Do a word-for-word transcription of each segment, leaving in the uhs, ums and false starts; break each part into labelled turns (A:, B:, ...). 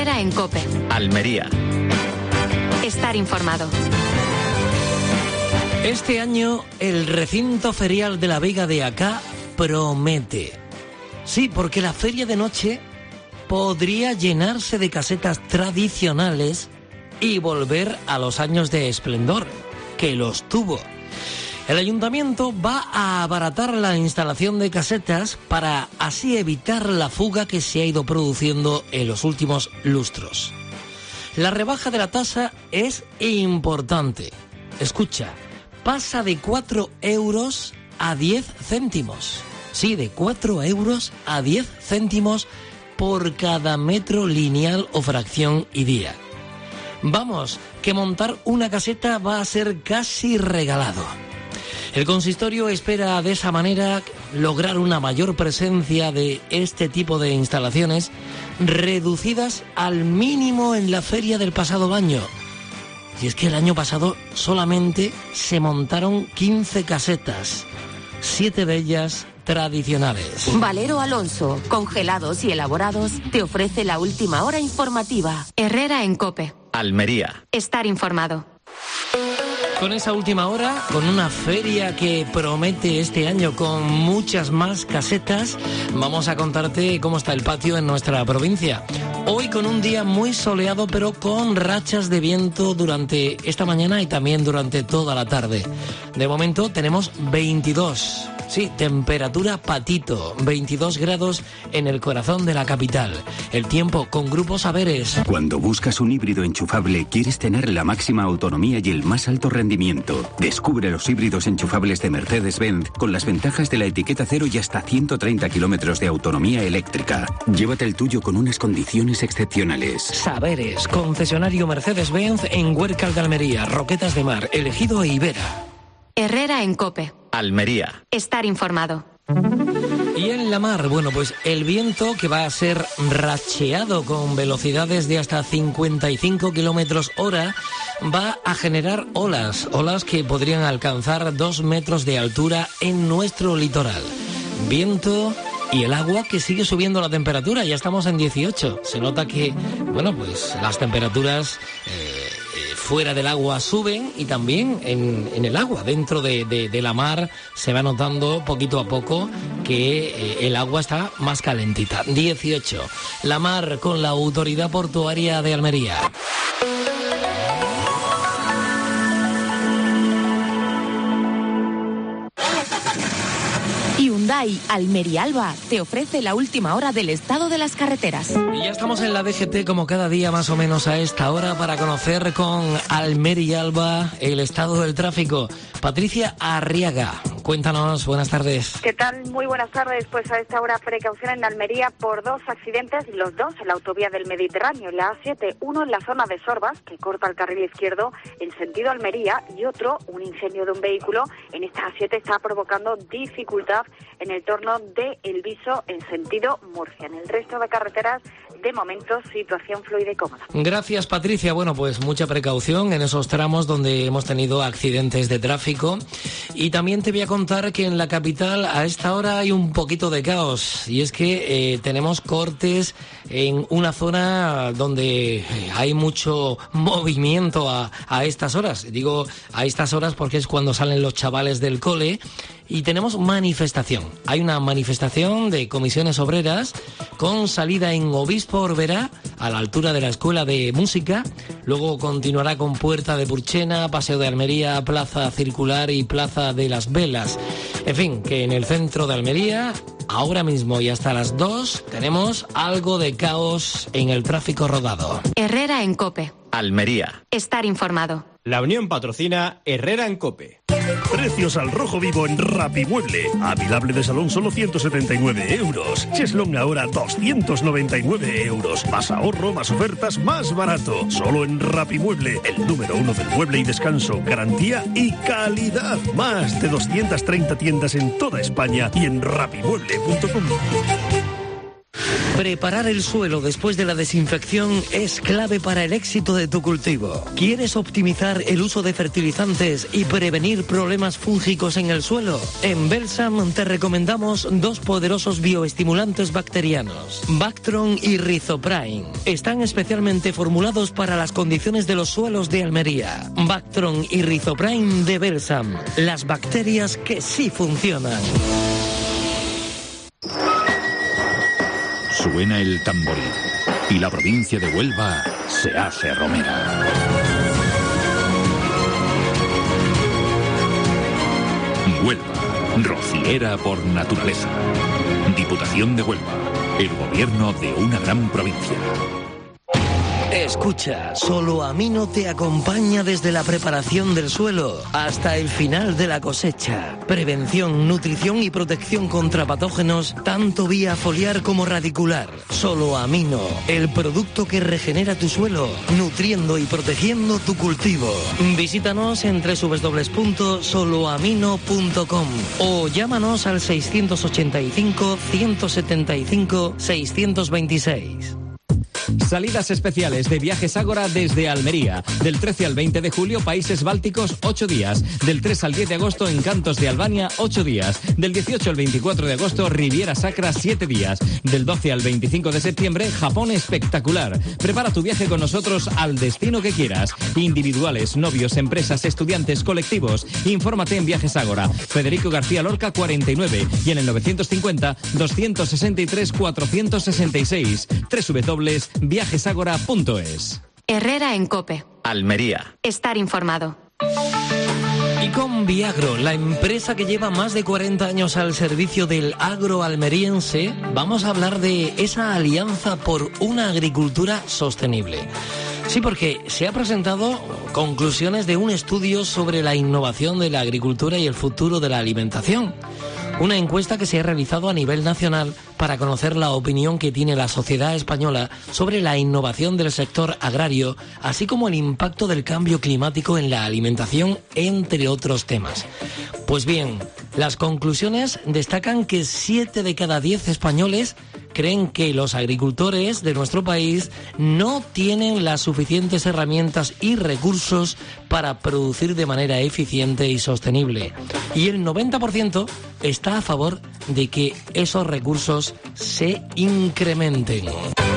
A: Herrera en COPE.
B: Almería.
A: Estar informado.
C: Este año el recinto ferial de la Vega de Acá promete. Sí, porque la feria de noche podría llenarse de casetas tradicionales y volver a los años de esplendor, que los tuvo. El ayuntamiento va a abaratar la instalación de casetas para así evitar la fuga que se ha ido produciendo en los últimos lustros. La rebaja de la tasa es importante. Escucha, pasa de cuatro euros a diez céntimos. Sí, de cuatro euros a diez céntimos por cada metro lineal o fracción y día. Vamos, que montar una caseta va a ser casi regalado. El consistorio espera de esa manera lograr una mayor presencia de este tipo de instalaciones reducidas al mínimo en la feria del pasado año. Y es que el año pasado solamente se montaron quince casetas, siete de ellas tradicionales.
A: Valero Alonso, congelados y elaborados, te ofrece la última hora informativa. Herrera en COPE.
B: Almería.
A: Estar informado.
C: Con esa última hora, con una feria que promete este año con muchas más casetas, vamos a contarte cómo está el patio en nuestra provincia. Hoy con un día muy soleado, pero con rachas de viento durante esta mañana y también durante toda la tarde. De momento tenemos veintidós. Sí, temperatura patito, veintidós grados en el corazón de la capital. El tiempo con Grupo Saberes.
D: Cuando buscas un híbrido enchufable, quieres tener la máxima autonomía y el más alto rendimiento. Descubre los híbridos enchufables de Mercedes-Benz con las ventajas de la etiqueta cero y hasta ciento treinta kilómetros de autonomía eléctrica. Llévate el tuyo con unas condiciones excepcionales.
C: Saberes, concesionario Mercedes-Benz en Huércal de Almería, Roquetas de Mar, El Ejido e Ibera.
A: Herrera en COPE.
B: Almería.
A: Estar informado.
C: Y en la mar, bueno, pues el viento que va a ser racheado con velocidades de hasta cincuenta y cinco kilómetros hora va a generar olas, olas que podrían alcanzar dos metros de altura en nuestro litoral. Viento y el agua que sigue subiendo la temperatura, ya estamos en dieciocho. Se nota que, bueno, pues las temperaturas eh, fuera del agua suben y también en, en el agua, dentro de, de, de la mar, se va notando poquito a poco que eh, el agua está más calentita. dieciocho. La mar con la Autoridad Portuaria de Almería.
A: Hyundai Almería-Alba te ofrece la última hora del estado de las carreteras.
C: Y ya estamos en la D G T como cada día más o menos a esta hora para conocer con Almería-Alba el estado del tráfico. Patricia Arriaga, cuéntanos, buenas tardes.
E: ¿Qué tal? Muy buenas tardes. Pues a esta hora precaución en Almería por dos accidentes, los dos en la autovía del Mediterráneo, la A siete, uno en la zona de Sorbas, que corta el carril izquierdo en sentido Almería, y otro, un incendio de un vehículo en esta A siete está provocando dificultad en el torno de El Viso en sentido Murcia. En el resto de carreteras, de momento, situación fluida y cómoda.
C: Gracias, Patricia. Bueno, pues mucha precaución en esos tramos donde hemos tenido accidentes de tráfico. Y también te voy a contar que en la capital a esta hora hay un poquito de caos. Y es que eh, tenemos cortes en una zona donde hay mucho movimiento a, a estas horas. Digo a estas horas porque es cuando salen los chavales del cole. Y tenemos manifestación. Hay una manifestación de comisiones obreras con salida en Obispo Orbera, a la altura de la Escuela de Música. Luego continuará con Puerta de Purchena, Paseo de Almería, Plaza Circular y Plaza de las Velas. En fin, que en el centro de Almería, ahora mismo y hasta las dos, tenemos algo de caos en el tráfico rodado.
A: Herrera en COPE.
B: Almería.
A: Estar informado.
F: La Unión patrocina Herrera en COPE.
G: Precios al rojo vivo en Rapimueble. Avilable de salón solo ciento setenta y nueve euros. Cheslong ahora doscientos noventa y nueve euros. Más ahorro, más ofertas, más barato. Solo en Rapimueble, el número uno del mueble y descanso. Garantía y calidad. Más de doscientas treinta tiendas en toda España y en rapimueble punto com.
C: Preparar el suelo después de la desinfección es clave para el éxito de tu cultivo. ¿Quieres optimizar el uso de fertilizantes y prevenir problemas fúngicos en el suelo? En Belsam te recomendamos dos poderosos bioestimulantes bacterianos, Bactron y Rhizoprine. Están especialmente formulados para las condiciones de los suelos de Almería. Bactron y Rhizoprine de Belsam, las bacterias que sí funcionan.
H: Suena el tamboril y la provincia de Huelva se hace romera. Huelva, rociera por naturaleza. Diputación de Huelva, el gobierno de una gran provincia.
C: Escucha, Solo Amino te acompaña desde la preparación del suelo hasta el final de la cosecha. Prevención, nutrición y protección contra patógenos, tanto vía foliar como radicular. Solo Amino, el producto que regenera tu suelo, nutriendo y protegiendo tu cultivo. Visítanos en doble u doble u doble u punto solo amino punto com o llámanos al seiscientos ochenta y cinco, ciento setenta y cinco, seiscientos veintiséis.
F: Salidas especiales de Viajes Ágora desde Almería. Del trece al veinte de julio, Países Bálticos, ocho días. Del tres al diez de agosto, Encantos de Albania, ocho días. Del dieciocho al veinticuatro de agosto, Riviera Sacra, siete días. Del doce al veinticinco de septiembre, Japón espectacular. Prepara tu viaje con nosotros al destino que quieras. Individuales, novios, empresas, estudiantes, colectivos. Infórmate en Viajes Ágora. Federico García Lorca, cuarenta y nueve. Y en el novecientos cincuenta, doscientos sesenta y tres, cuatrocientos sesenta y seis. doble u doble u doble u punto viajes ágora punto es.
A: Herrera en COPE.
B: Almería.
A: Estar informado.
C: Y con Viagro, la empresa que lleva más de cuarenta años al servicio del agro almeriense, vamos a hablar de esa alianza por una agricultura sostenible. Sí, porque se ha presentado conclusiones de un estudio sobre la innovación de la agricultura y el futuro de la alimentación. Una encuesta que se ha realizado a nivel nacional para conocer la opinión que tiene la sociedad española sobre la innovación del sector agrario, así como el impacto del cambio climático en la alimentación, entre otros temas. Pues bien, las conclusiones destacan que siete de cada diez españoles creen que los agricultores de nuestro país no tienen las suficientes herramientas y recursos para producir de manera eficiente y sostenible. Y el noventa por ciento está a favor de que esos recursos se incrementen.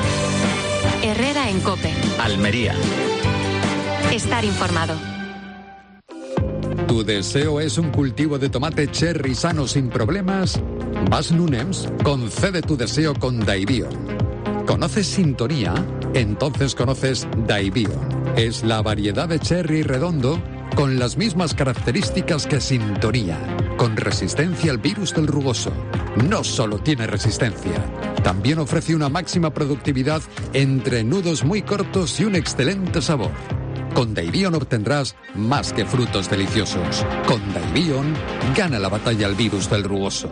A: Herrera en COPE.
B: Almería.
A: Estar informado.
I: ¿Tu deseo es un cultivo de tomate cherry sano sin problemas? Bas Nunems concede tu deseo con Daibion. ¿Conoces Sintonía? Entonces conoces Daibion. Es la variedad de cherry redondo con las mismas características que Sintonía, con resistencia al virus del rugoso. No solo tiene resistencia, también ofrece una máxima productividad entre nudos muy cortos y un excelente sabor. Con Daibion obtendrás más que frutos deliciosos. Con Daibion, gana la batalla al virus del rugoso.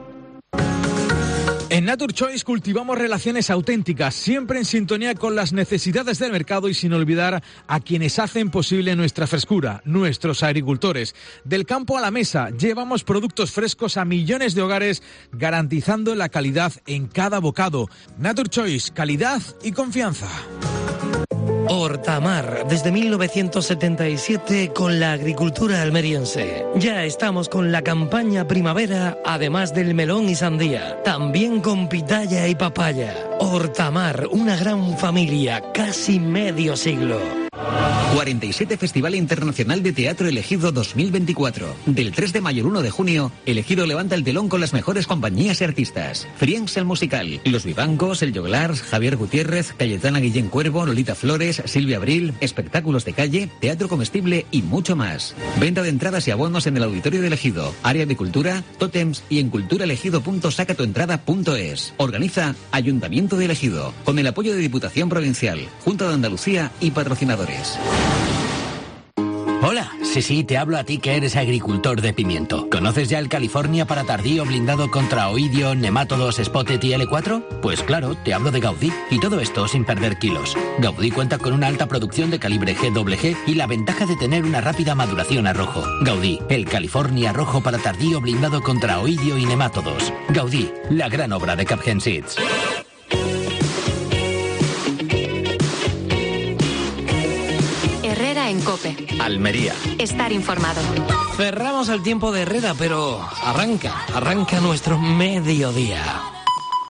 J: En NatureChoice cultivamos relaciones auténticas, siempre en sintonía con las necesidades del mercado y sin olvidar a quienes hacen posible nuestra frescura, nuestros agricultores. Del campo a la mesa, llevamos productos frescos a millones de hogares, garantizando la calidad en cada bocado. NatureChoice, calidad y confianza.
C: Hortamar, desde mil novecientos setenta y siete con la agricultura almeriense. Ya estamos con la campaña primavera, además del melón y sandía. También con pitaya y papaya. Hortamar, una gran familia, casi medio siglo.
K: cuarenta y siete Festival Internacional de Teatro Elegido dos mil veinticuatro. Del tres de mayo al uno de junio, Elegido levanta el telón con las mejores compañías y artistas. Friends el musical, Los Vivancos, El Joglars, Javier Gutiérrez, Cayetana Guillén Cuervo, Lolita Flores, Silvia Abril, espectáculos de calle, teatro comestible y mucho más. Venta de entradas y abonos en el Auditorio de Elegido, Área de Cultura, Tótems y en culturaelegido punto sacatuentrada punto es. Organiza Ayuntamiento de Elegido, con el apoyo de Diputación Provincial, Junta de Andalucía y patrocinadores.
L: Hola, sí, sí, te hablo a ti que eres agricultor de pimiento. ¿Conoces ya el California para tardío blindado contra oidio, nemátodos, spotted y ele cuatro? Pues claro, te hablo de Gaudí, y todo esto sin perder kilos. Gaudí cuenta con una alta producción de calibre G W G y la ventaja de tener una rápida maduración a rojo. Gaudí, el California rojo para tardío blindado contra oidio y nemátodos. Gaudí, la gran obra de Capgemini Seeds.
A: COPE.
B: Almería.
A: Estar informado.
C: Cerramos el tiempo de Herrera, pero arranca, arranca nuestro mediodía.